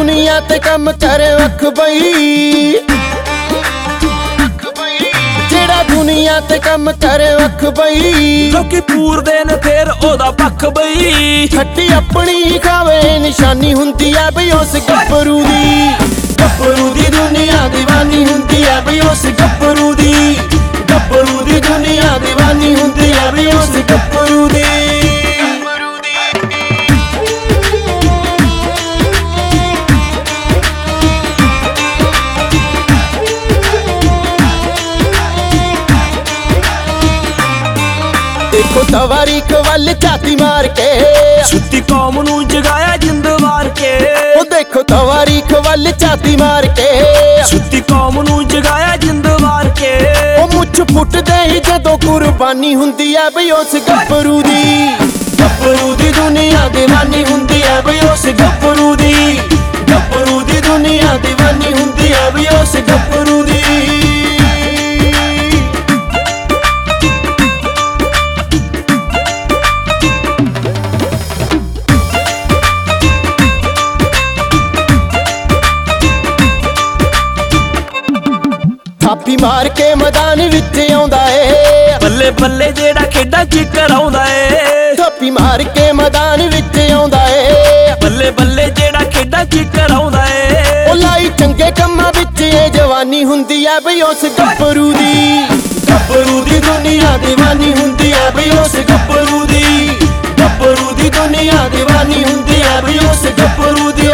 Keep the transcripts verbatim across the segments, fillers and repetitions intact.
ਦੁਨੀਆ ਤੇ ਕੰਮ ਕਰੇ ਵੱਖ ਬਈ, ਜਿਹੜਾ ਦੁਨੀਆ ਤੇ ਕੰਮ ਕਰੇ ਵੱਖ ਬਈ। ਲੋਕੀ ਪੂਰਦੇ ਨੇ ਫੇਰ ਉਹਦਾ ਪੱਖ ਬਈ, ਛੱਟੀ ਆਪਣੀ ਖਾਵੇ ਨਿਸ਼ਾਨੀ ਹੁੰਦੀ ਆ ਬਈ ਉਸ ਗੱਭਰੂ ਦੀ। ਗੱਭਰੂ ਦੀ ਦੁਨੀਆ دیਵਾਨੀ ਹੁੰਦੀ ਆ ਬਈ ਉਸ ਗੱਭਰੂ ਦੀ। ਗੱਭਰੂ ਦੀ ਦੁਨੀਆ دیਵਾਨੀ ਹੁੰਦੀ ਆ ਬਈ ਉਸ ਗੱਭਰੂ ਦੀ। ਦੇਖੋ ਤਵਾਰੀਖ ਵੱਲ ਝਾਤੀ ਮਾਰ ਕੇ, ਸੁੱਤੀ ਕੌਮ ਨੂੰ ਜਗਾਇਆ ਜਿੰਦ ਵਾਰ ਕੇ। ਉਹ ਦੇਖੋ ਤਵਾਰੀਖ ਵੱਲ ਝਾਤੀ ਮਾਰ ਕੇ, ਸੁੱਤੀ ਕੌਮ ਨੂੰ ਜਗਾਇਆ ਜਿੰਦ ਵਾਰ ਕੇ। ਉਹ ਮੁੱਛ ਫੁੱਟਦੇ ਹੀ ਜਦੋਂ ਕੁਰਬਾਨੀ ਹੁੰਦੀ ਆ ਬਈ ਉਸ ਗੱਭਰੂ ਦੀ। ਗੱਭਰੂ ਦੀ ਦੁਨੀਆ دیਵਾਨੀ ਹੁੰਦੀ ਆ ਬਈ ਉਸ ਗੱਭਰੂ ਦੀ। ਗੱਭਰੂ ਦੀ ਦੁਨੀਆ دیਵਾਨੀ ਹੁੰਦੀ ਆ ਬਈ ਉਸ ਗੱਭਰੂ ਦੀ। ਥਾਪੀ ਮਾਰ ਕੇ ਮੈਦਾਨ ਵਿੱਚ ਆਉਂਦਾ ਏ, ਬੱਲੇ ਬੱਲੇ ਜਿਹੜਾ ਖੇਡਾਂ ਚ ਕਰਾਉਂਦਾ ਏ। ਥਾਪੀ ਮਾਰ ਕੇ ਮੈਦਾਨ ਵਿੱਚ ਆਉਂਦਾ ਏ, ਬੱਲੇ ਬੱਲੇ ਜਿਹੜਾ ਖੇਡਾਂ ਚ ਕਰਾਉਂਦਾ ਏ। ਉਹ ਲਾਈ ਚੰਗੇ ਕੰਮਾਂ ਵਿੱਚ ਇਹ ਜਵਾਨੀ ਹੁੰਦੀ ਆ ਬਈ ਉਸ ਗੱਭਰੂ ਦੀ। ਗੱਭਰੂ ਦੀ ਦੁਨੀਆ دیਵਾਨੀ ਹੁੰਦੀ ਆ ਬਈ ਉਸ ਗੱਭਰੂ ਦੀ। ਗੱਭਰੂ ਦੀ ਦੁਨੀਆ دیਵਾਨੀ ਹੁੰਦੀ ਆ ਬਈ ਉਸ ਗੱਭਰੂ ਦੀ।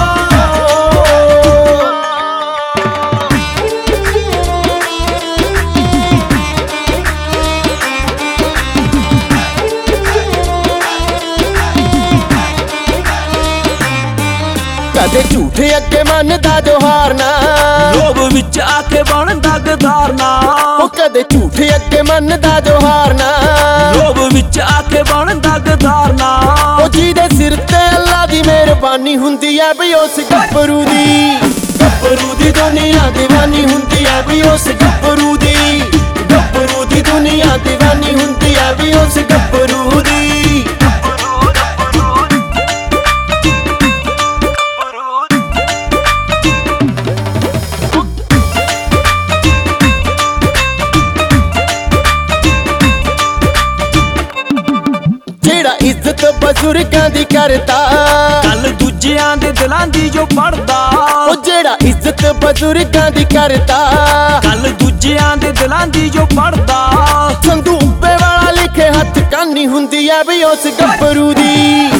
ਕਦੇ ਝੂਠੇ ਅੱਗੇ ਮੰਨਦਾ ਜੋ ਹਾਰਨਾ, ਲੋਭ ਵਿੱਚ ਆ ਕੇ ਬਣਦਾ ਗਦਾਰਨਾ। ਉਹ ਕਦੇ ਝੂਠੇ ਅੱਗੇ ਮੰਨਦਾ ਜੋ ਹਾਰਨਾ, ਲੋਭ ਵਿੱਚ ਆ ਕੇ ਬਣਦਾ ਗਦਾਰਨਾ। ਉਹ ਜਿਹਦੇ ਸਿਰ ਤੇ ਅੱਲਾ ਦੀ ਮਿਹਰਬਾਨੀ ਹੁੰਦੀ ਆ ਬਈ ਉਸ ਗੱਭਰੂ ਦੀ। ਗੱਭਰੂ ਦੀ ਦੁਨੀਆ دیਵਾਨੀ ਹੁੰਦੀ ਆ ਬਈ ਉਸ ਗੱਭਰੂ ਦੀ। ਗੱਭਰੂ ਦੀ ਦੁਨੀਆ دیਵਾਨੀ ਹੁੰਦੀ ਆ ਬਈ ਉਸ ਗੱਭਰੂ ਦੀ। ਜਿਹੜਾ ਇੱਜ਼ਤ ਬਜ਼ੁਰਗਾਂ ਦੀ ਕਰਦਾ, ਗੱਲ ਦੂਜਿਆਂ ਦੇ ਦਿਲਾਂ ਦੀ ਜੋ ਪੜਦਾ। ਉਹ ਜਿਹੜਾ ਇੱਜ਼ਤ ਬਜ਼ੁਰਗਾਂ ਦੀ ਕਰਦਾ, ਗੱਲ ਦੂਜਿਆਂ ਦੇ ਦਿਲਾਂ ਦੀ ਜੋ ਪੜਦਾ। ਸੰਧੂ ਉੱਪੇ ਵਾਲਾ ਲਿਖੇ ਹੱਥ ਕਾਨੀ ਹੁੰਦੀ ਆ ਬਈ ਉਸ ਗੱਭਰੂ ਦੀ।